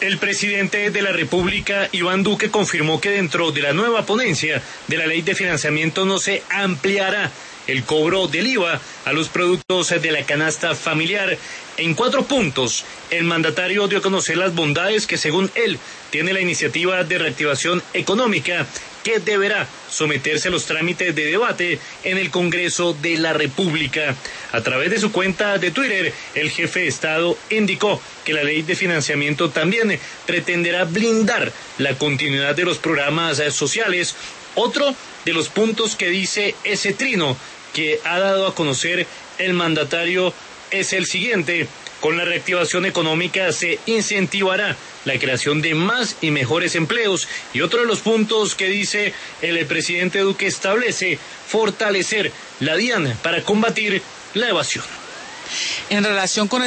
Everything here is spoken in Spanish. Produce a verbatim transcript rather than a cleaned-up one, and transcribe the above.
El presidente de la República, Iván Duque, confirmó que dentro de la nueva ponencia de la Ley de Financiamiento no se ampliará el cobro del I V A a los productos de la canasta familiar. En cuatro puntos, el mandatario dio a conocer las bondades que, según él, tiene la iniciativa de reactivación económica, que deberá someterse a los trámites de debate en el Congreso de la República. A través de su cuenta de Twitter, el jefe de Estado indicó que la ley de financiamiento también pretenderá blindar la continuidad de los programas sociales. Otro de los puntos que dice ese trino que ha dado a conocer el mandatario es el siguiente: con la reactivación económica se incentivará la creación de más y mejores empleos. Y otro de los puntos que dice el presidente Duque establece fortalecer la DIAN para combatir la evasión. En relación con